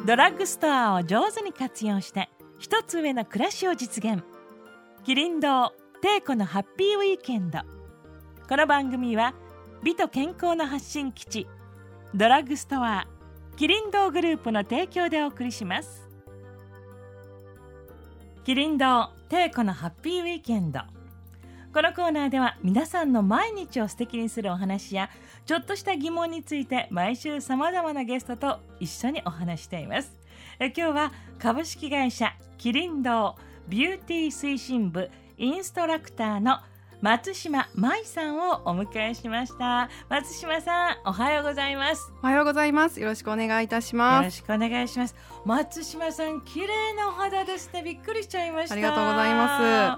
ドラッグストアを上手に活用して一つ上の暮らしを実現。キリン堂テイコのハッピーウィーケンド。この番組は美と健康の発信基地ドラッグストアキリン堂グループの提供でお送りします。キリン堂テイコのハッピーウィーケンド。このコーナーでは皆さんの毎日を素敵にするお話やちょっとした疑問について毎週さまざまなゲストと一緒にお話しています。今日は株式会社キリン堂ビューティー推進部インストラクターの松島舞さんをお迎えしました。松島さん、おはようございます。 おはようございます。よろしくお願いいたします。 よろしくお願いします。松島さん、綺麗なお肌ですね。びっくりしちゃいました。 ありがとうございます。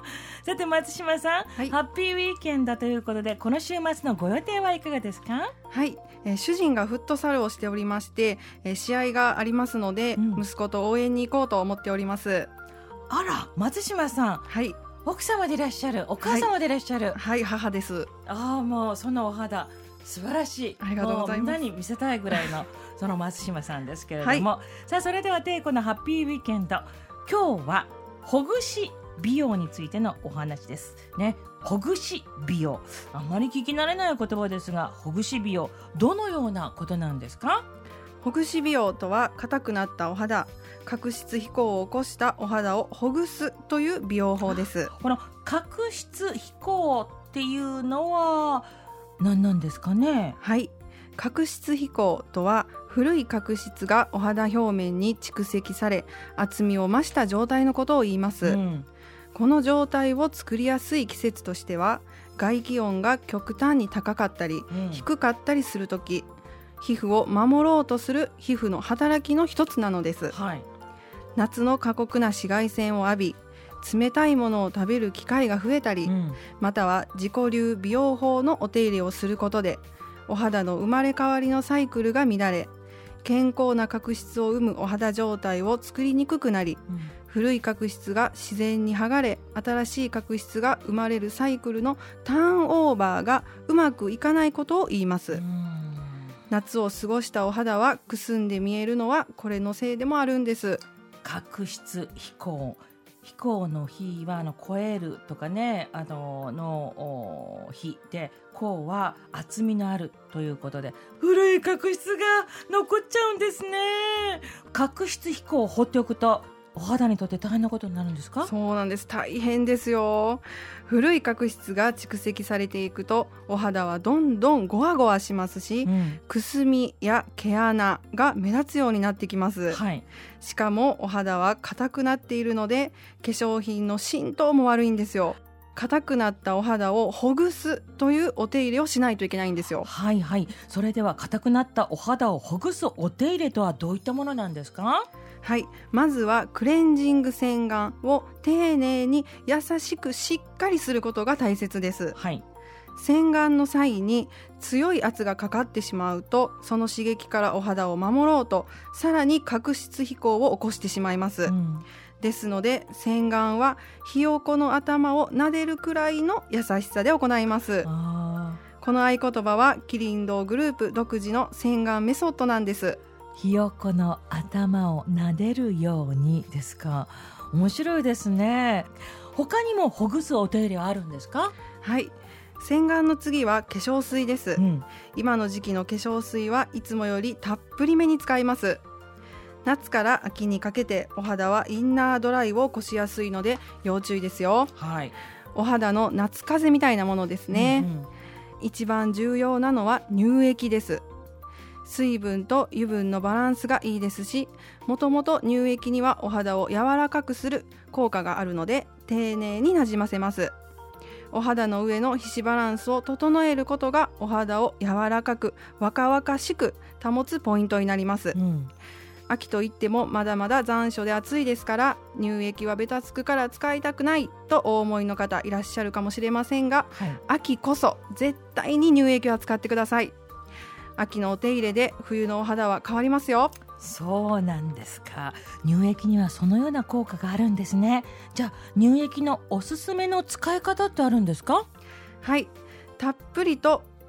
さて松島さん、 はい、 ハッピーウィーケンドということで、この週末のご予定はいかがですか？ はい、主人がフットサルをしておりまして、試合がありますので、息子と応援に行こうと思っております。 あら、松島さん、 はい、 奥様でいらっしゃる、お母様でいらっしゃる。 はい、はい、母です。 もうそのお肌素晴らしい。 ありがとうございます。 もうみんなに見せたいぐらいのその松島さんですけれども、はい、さあそれではテイコのハッピーウィーケンド、今日はほぐし美容についてのお話ですね。ほぐし美容、あまり聞き慣れない言葉ですが、ほぐし美容、どのようなことなんですか？ ほぐし美容とは、硬くなったお肌、角質飛行を起こしたお肌をほぐすという美容法です。 この角質飛行っていうのは何なんですかね？ はい、角質飛行とは、古い角質がお肌表面に蓄積され厚みを増した状態のことを言います、この状態を作りやすい季節としては、外気温が極端に高かったり、低かったりするとき、皮膚を守ろうとする皮膚の働きの一つなのです、はい、夏の過酷な紫外線を浴び、冷たいものを食べる機会が増えたり、または自己流美容法のお手入れをすることで、お肌の生まれ変わりのサイクルが乱れ、健康な角質を生むお肌状態を作りにくくなり、古い角質が自然に剥がれ、新しい角質が生まれるサイクルのターンオーバーがうまくいかないことを言います。夏を過ごしたお肌はくすんで見えるのはこれのせいでもあるんです。 角質飛行、飛行の日は超えるとかね、の日で、こうは厚みのあるということで、古い角質が残っちゃうんですね。角質飛行を放っておくとお肌にとって大変なことになるんですか？ そうなんです。大変ですよ。古い角質が蓄積されていくと、お肌はどんどんゴワゴワしますし、くすみや毛穴が目立つようになってきます、はい、しかもお肌は硬くなっているので、化粧品の浸透も悪いんですよ。硬くなったお肌をほぐすというお手入れをしないといけないんですよ。 はいはい。それでは硬くなったお肌をほぐすお手入れとはどういったものなんですか？ はい、まずはクレンジング洗顔を丁寧に優しくしっかりすることが大切です、はい、洗顔の際に強い圧がかかってしまうと、その刺激からお肌を守ろうとさらに角質飛行を起こしてしまいます、ですので洗顔はひよこの頭を撫でるくらいの優しさで行います。この合言葉はキリン堂グループ独自の洗顔メソッドなんです。 ひよこの頭を撫でるようにですか？面白いですね。他にもほぐすお手入れはあるんですか？ はい、洗顔の次は化粧水です、今の時期の化粧水はいつもよりたっぷりめに使います。夏から秋にかけてお肌はインナードライを起こしやすいので要注意ですよ、はい、お肌の夏風邪みたいなものですね、一番重要なのは乳液です。水分と油分のバランスがいいですし、もともと乳液にはお肌を柔らかくする効果があるので、丁寧になじませます。お肌の上の皮脂バランスを整えることがお肌を柔らかく若々しく保つポイントになります、秋といってもまだまだ残暑で暑いですから、乳液はベタつくから使いたくないとお思いの方いらっしゃるかもしれませんが、秋こそ絶対に乳液は使ってください。秋のお手入れで冬のお肌は変わりますよ。 そうなんですか。乳液にはそのような効果があるんですね。じゃあ乳液のおすすめの使い方ってあるんですか？ はい、たっぷりと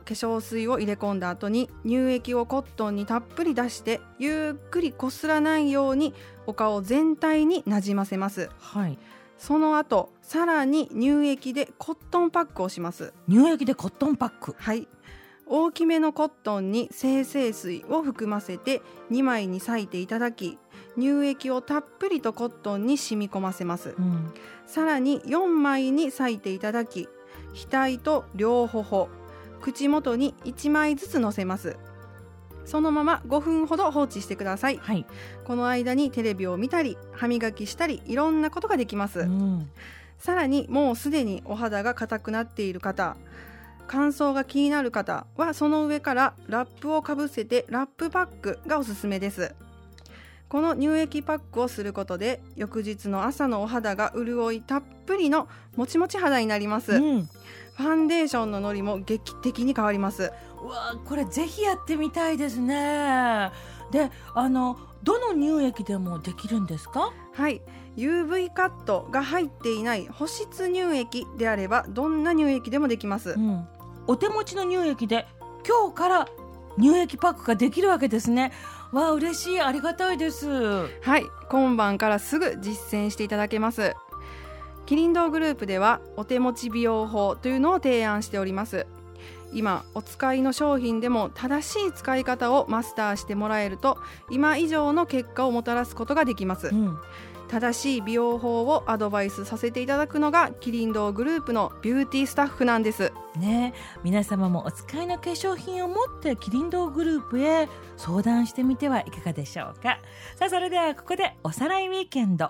粧水を入れ込んだ後に乳液をコットンにたっぷり出してゆっくりこすらないようにお顔全体になじませます。 はい、 その後さらに乳液でコットンパックをします。 乳液でコットンパック。 はい、大きめのコットンに精製水を含ませて2枚に裂いていただき、乳液をたっぷりとコットンに染み込ませます。さらに4枚に裂いていただき、額と両頬、口元に1枚ずつのせます。そのまま5分ほど放置してください。 はい、 この間にテレビを見たり歯磨きしたりいろんなことができます。さらにもうすでにお肌が硬くなっている方、乾燥が気になる方はその上からラップをかぶせてラップパックがおすすめです。この乳液パックをすることで翌日の朝のお肌が潤いたっぷりのもちもち肌になります。ファンデーションののりも劇的に変わります。 うわ、これぜひやってみたいですね。で、どの乳液でもできるんですか？ はい、UV カットが入っていない保湿乳液であればどんな乳液でもできます。 お手持ちの乳液で今日から乳液パックができるわけですね。わあ、嬉しい、ありがたいです。 はい、今晩からすぐ実践していただけます。キリン堂グループではお手持ち美容法というのを提案しております。今お使いの商品でも正しい使い方をマスターしてもらえると今以上の結果をもたらすことができます。正しい美容法をアドバイスさせていただくのがキリン堂グループのビューティースタッフなんですね。皆様もお使いの化粧品を持ってキリン堂グループへ相談してみてはいかがでしょうか。さあ、それではここでおさらいウィーケンド。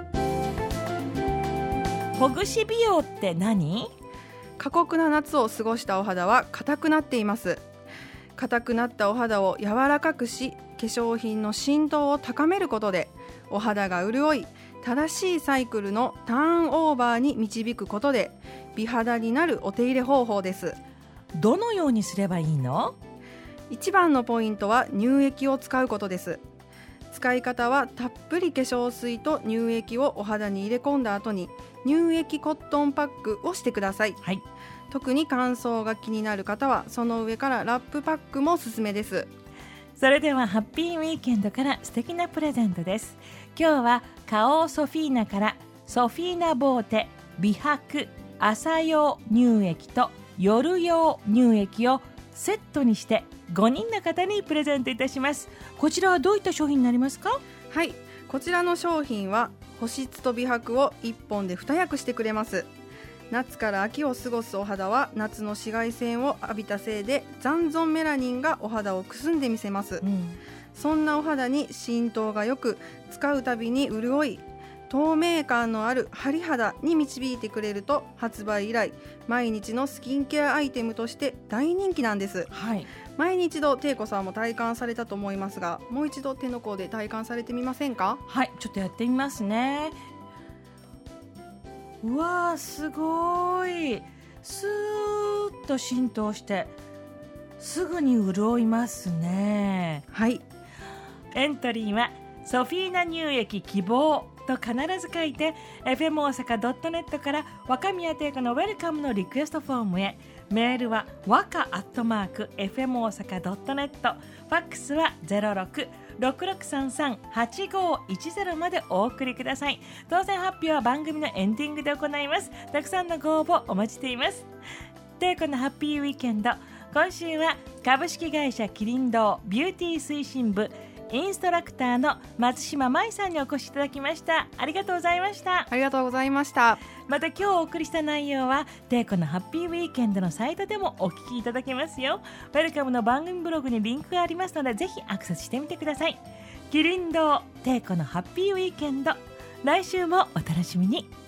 ほぐし美容って何？ 過酷な夏を過ごしたお肌は硬くなっています。硬くなったお肌を柔らかくし、化粧品の浸透を高めることでお肌が潤い、正しいサイクルのターンオーバーに導くことで美肌になるお手入れ方法です。 どのようにすればいいの？ 一番のポイントは乳液を使うことです。使い方はたっぷり化粧水と乳液をお肌に入れ込んだ後に乳液コットンパックをしてください。 はい、 特に乾燥が気になる方はその上からラップパックもおすすめです。 それではハッピーウィーケンドから素敵なプレゼントです。今日は花王ソフィーナからソフィーナボーテ美白朝用乳液と夜用乳液をセットにして5人の方にプレゼントいたします。こちらはどういった商品になりますか？ はい、こちらの商品は保湿と美白を1本で2役してくれます。夏から秋を過ごすお肌は夏の紫外線を浴びたせいで残存メラニンがお肌をくすんでみせます。そんなお肌に浸透がよく、使うたびに潤い、透明感のあるハリ肌に導いてくれると発売以来毎日のスキンケアアイテムとして大人気なんです。 はい、 前に一度テイコさんも体感されたと思いますが、もう一度手の甲で体感されてみませんか？ はい、ちょっとやってみますね。うわー、すごい、スーッと浸透してすぐに潤いますね。 はい、 エントリーはソフィーナ乳液希望と必ず書いて FM 大阪 .net から若宮定子のウェルカムのリクエストフォームへ。メールはwaka@fm 大阪 .net、 ファックスは 0666338510 までお送りください。当選発表は番組のエンディングで行います。たくさんのご応募お待ちしています。定子のハッピーウィーケンド、今週は株式会社キリン堂ビューティー推進部インストラクターの松島舞さんにお越しいただきました。ありがとうございました。 ありがとうございました。 また今日お送りした内容はテイコのハッピーウィーケンドのサイトでもお聞きいただけますよ。ウェルカムの番組ブログにリンクがありますのでぜひアクセスしてみてください。キリン堂テイコのハッピーウィーケンド、来週もお楽しみに。